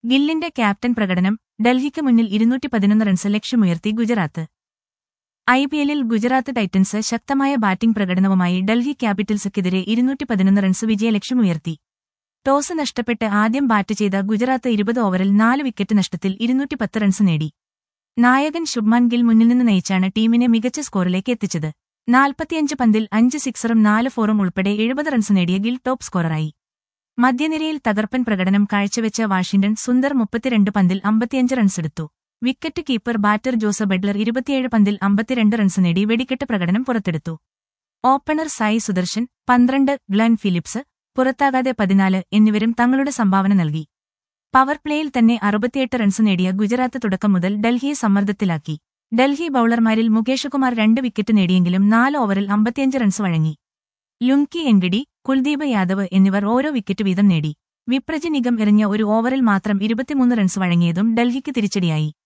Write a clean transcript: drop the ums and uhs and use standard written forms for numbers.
ഗില്ലിന്റെ captain പ്രകടനം, ഡൽഹിക്ക് മുന്നിൽ 211 റൺസ് ലക്ഷ്യമുയർത്തി ഗുജറാത്ത്. ഐപിഎല്ലിൽ ഗുജറാത്ത് ടൈറ്റൻസ് ശക്തമായ ബാറ്റിംഗ് പ്രകടനവുമായി ഡൽഹി ക്യാപിറ്റൽസിനെതിരെ 211 റൺസ് വിജയലക്ഷ്യമുയർത്തി. ടോസ് നഷ്ടപ്പെട്ട് ആദ്യം ബാറ്റ് ചെയ്ത ഗുജറാത്ത് 20 ഓവറിൽ 4 വിക്കറ്റ് നഷ്ടത്തിൽ 210 റൺസ് നേടി. നായകൻ ശുഭ്മാൻ ഗിൽ മുന്നിൽ നിന്ന് നയിച്ചാണ് ടീമിനെ മികച്ച സ്കോറിലേക്ക് എത്തിച്ചത്. 45 പന്തിൽ 5 സിക്സറും 4 ഫോറും ഉൾപ്പെടെ 70 റൺസ് നേടിയ ഗിൽ ടോപ്പ് സ്കോററായി. മധ്യനിരയിൽ തകർപ്പൻ പ്രകടനം കാഴ്ചവെച്ച വാഷിംഗ്ടൺ സുന്ദർ 32 പന്തിൽ 55 റൺസെടുത്തു. Wicket keeper batter Jos Buttler 27 പന്തിൽ 52 റൺസ് നേടി വെടിക്കെട്ട് പ്രകടനം പുറത്തെടുത്തു. Opener Sai Sudharsan 12, Glenn Phillips പുറത്താകാതെ 14 എന്നിവരും തങ്ങളുടെ സംഭാവന നൽകി. പവർ പ്ലേയിൽ തന്നെ 68 റൺസ് നേടിയ ഗുജറാത്ത് തുടക്കം മുതൽ ഡൽഹിയെ സമ്മർദ്ദത്തിലാക്കി. ഡൽഹി ബൌളർമാരിൽ മുകേഷ് കുമാർ 2 വിക്കറ്റ് നേടിയെങ്കിലും 4 ഓവറിൽ 55 റൺസ് വഴങ്ങി. ലുങ്കി എൻഗഡി, കുൽദീപ് യാദവ് എന്നിവർ ഓരോ വിക്കറ്റ് വീതം നേടി. വിപ്രജ് നിഗം എറിഞ്ഞ ഒരു ഓവറിൽ മാത്രം 23 റൺസ് വഴങ്ങിയതും ഡൽഹിക്ക് തിരിച്ചടിയായി.